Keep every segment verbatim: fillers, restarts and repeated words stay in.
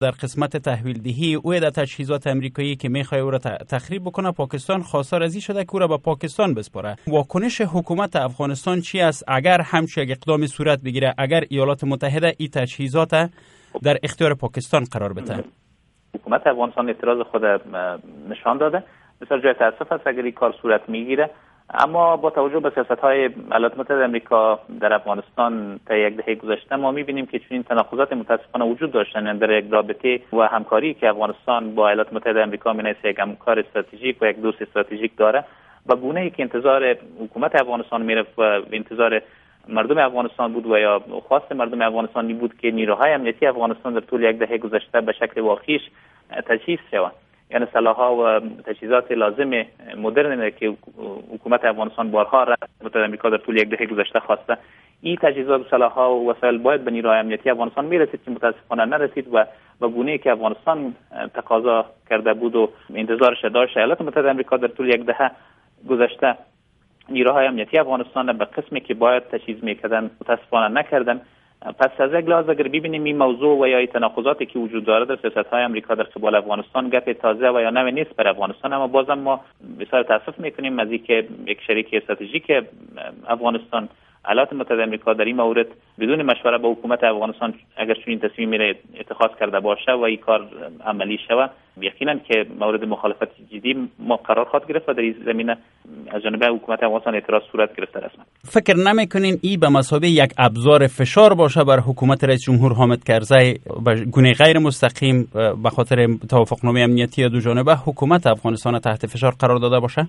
در قسمت تحویل دهی او در تجهیزات امریکایی که میخواد او را تخریب بکنه، پاکستان خواستار از این شده که او را به پاکستان بسپاره. واکنش حکومت افغانستان چی است اگر همچین یک اقدامی صورت بگیره، اگر ایالات متحده این تجهیزات در اختیار پاکستان قرار بده؟ حکومت افغانستان اعتراض خود نشان داده، بسیار جای تاسف است اگر این کار صورت میگیره، اما با توجه به سیاست‌های ایالات متحده آمریکا در افغانستان تا یک دهه گذشته ما می‌بینیم که چنین تناقضات متأسفانه وجود داشتن در یک رابطه و همکاری که افغانستان با ایالات متحده آمریکا می‌نویسه یک همکار استراتژیک و یک دوست استراتژیک داره و گونه‌ای که انتظار حکومت افغانستان میرفت و انتظار مردم افغانستان بود و یا خواست مردم افغانستان بود که نیروهای امنیتی افغانستان در طول یک دهه گذشته به شکل واقعیش تجهیز شوند، یعنی سلاح‌ها و تجهیزات لازم مدرن که حکومت افغانستان بارها را متحده آمریکا در طول یک دهه گذشته خواسته، این تجهیزات و سلاح‌ها و وسایل باید به نیروهای امنیتی افغانستان میرسید که متاسفانه نرسید و به گونه‌ای که افغانستان تقاضا کرده بود و انتظارش داشت ایالات متحده آمریکا در طول یک دهه گذشته نیروهای امنیتی افغانستان به قسمی که باید تجهیز میکردن متاسفانه نکردن. پس از یک لحاظ اگر ببینیم این موضوع و یا تناقضاتی که وجود داره در سیاست‌های آمریکا در قبال افغانستان گپ تازه و یا نو نیست بر افغانستان، اما بازم ما بسیار تاسف میکنیم از اینکه یک شریک استراتژیک افغانستان ایالات متحده آمریکا در این مورد بدون مشوره با حکومت افغانستان اگر چنین تصمیمی را اتخاذ کرده باشه و این کار عملی شود، یقینا که مورد مخالفت جدی ما قرار خواهد گرفت و در این زمینه از جانب حکومت افغانستان اعتراض صورت گرفته رسما. فکر نمیکنین این به مثابه یک ابزار فشار باشه بر حکومت رئیس جمهور حامد کرزی به گونه غیر مستقیم به خاطر توافقنامه امنیتی دو جانبه حکومت افغانستان تحت فشار قرار داده باشه؟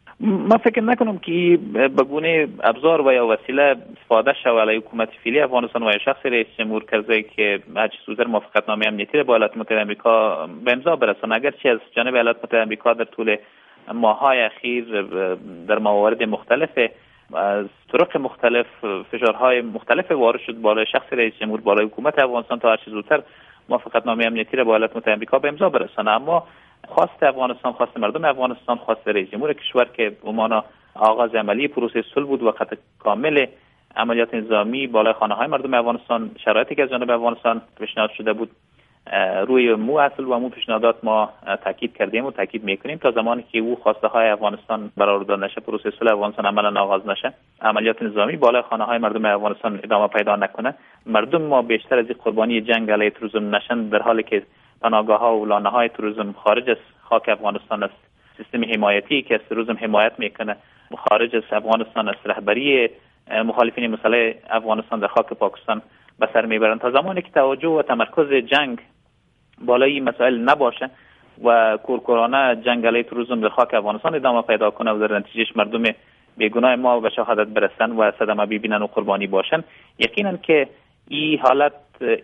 من فکر نکنم که به گونه ابزار و یا وسیله استفاده شود علیه حکومت فعلی افغانستان و یا شخص رئیس جمهور کرزی که هر چه زودتر موافقتنامه امنیتی را با ایالات متحده آمریکا به امضا برسانه. اگرچه از جانب ایالات متحده آمریکا در طول ماه‌های اخیر در موارد مختلف از طرق مختلف فشارهای مختلف وارد شد بالای شخص رئیس جمهور، بالای حکومت افغانستان تا هر چه زودتر موافقتنامه امنیتی را با ایالات متحده آمریکا به امضا برسانه، اما خواست افغانستان، خواست مردم افغانستان، خواست رئیس جمهور کشور که گمان آغاز عملی پروسه صلح بود و قطع کامل عملیات نظامی بالای خانه‌های مردم افغانستان، شرایطی که از جانب افغانستان پیشنهاد شده بود روی مو اصل و مو پیشنهادات ما تاکید کردیم و تاکید میکنیم تا زمانی که او خواسته های افغانستان برآورده داده نشه، پروسه صلح افغانستان عملا آغاز نشه، عملیات نظامی بالای خانه‌های مردم افغانستان ادامه پیدا نکنه، مردم ما بیشتر از این قربانی جنگ علیه تروریسم نشن، در حالی که پناهگاه‌ها و لانه‌های تروریسم خارج از خاک افغانستان است، سیستم حمایتی که از تروریسم حمایت میکنه خارج از افغانستان است، رهبری مخالفین مسلح افغانستان در خاک پاکستان به سر میبرند. تا زمانی که توجه و تمرکز جنگ بالای این مسائل نباشه و کورکورانه جنگ علیه تروریسم در خاک افغانستان ادامه پیدا کنه و در نتیجهش مردم بیگناه ما به شهادت برسن و صدمه ببینن و قربانی باشن، یقینا که این حالت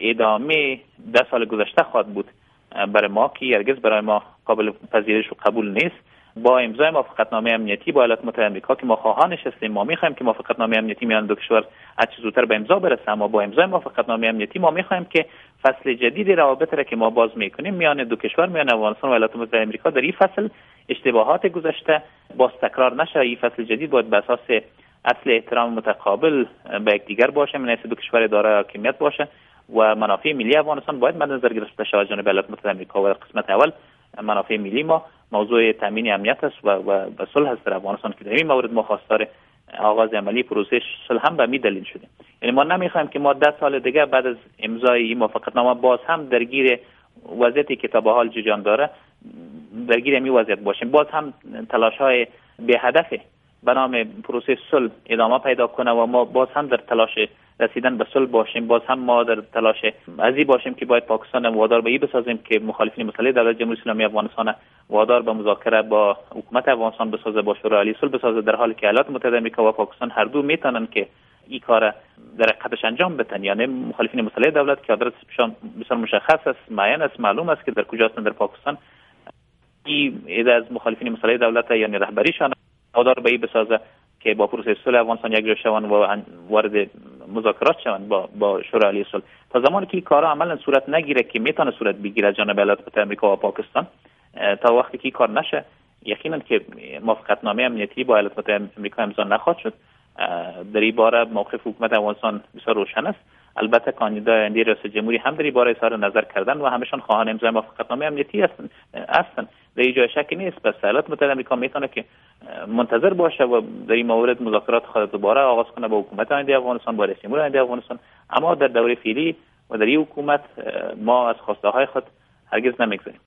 ادامه ده سال گذشته خواهد بود برای ما که هرگز برای ما قابل پذیرش و قبول نیست. با امضای موافقتنامه امنیتی با ایالات متحده آمریکا که ما خواهانش هستیم، ما میخوایم که موافقتنامه امنیتی میان دو کشور هر چه زودتر به امضا برسه، اما با امضای موافقتنامه امنیتی ما میخوایم که فصل جدید روابط را که ما باز میکنیم میان دو کشور، میان افغانستان و ایالات متحده آمریکا، در این فصل اشتباهات گذشته باز تکرار نشه. این فصل جدید باید بر اساس اصل احترام متقابل به یکدیگر باشه، من دو کشور دارای حاکمیت باشه و منافع ملی افغانستان باید مد نظر گرفته شود جانب ایالات متحده آمریکا. و قسمت اول منافع ملی ما موضوع تامین امنیت است و و صلح است در افغانستان که در این مورد ما خواستار آغاز عملی پروسه صلح هم به می دلیل شدیم. یعنی ما نمیخوایم که ما ده سال دیگه بعد از امضای این موافقتنامه باز هم درگیر وضعیتی که تا به حال جریان داره درگیر این وضعیت باشیم، باز هم تلاش‌های به هدف به نام پروسه صلح ادامه پیدا کنه و ما باز هم در تلاش رسیدن به صلح باشیم، باز هم ما در تلاش ازی باشیم که باید پاکستان وادار به این بسازیم که مخالفین مسلح دولت جمهوری اسلامی افغانستان وادار به مذاکره با حکومت افغانستان بسازه، با شورای عالی صلح بسازه، در حالی که ایالات متحده آمریکا و پاکستان هر دو میتونن که این کار در حقیقتش انجام بدن. یعنی مخالفین مسلح دولت که آدرسشان بسیار مشخص است، معین است، معلوم است که در کجا هستند در پاکستان، این ایده از مخالفین مسلح دولت یعنی رهبریشان وادار به این بسازه که با پروسه صلح افغانستان یک جا شوند و وارد مذاکرات شوند با با شورای عالی صلح. تا زمانی که این کارا عملا صورت نگیره که میتونه صورت بگیره جانب ایالات متحده آمریکا و پاکستان، تا وقتی که این کار نشه یقینا که موافقتنامه امنیتی با ایالات متحده آمریکا امضا نخواهد شد. در این باره موقف حکومت افغانستان بسیار روشن است، البته کاندیدای آینده ریاست جمهوری هم در این باره اظهار نظر کردن و همشان خواهان امضای موافقتنامه امنیتی هستند هستند در این جای شکی نیست. پس ایالات متحده آمریکا میتونه که منتظر باشه و در این مورد مذاکرات خود دوباره آغاز کنه با حکومت آینده افغانستان، با رئیس جمهور آینده افغانستان. اما در دوره فعلی و در این حکومت ما از خواسته های خود هرگز نمیگذاریم.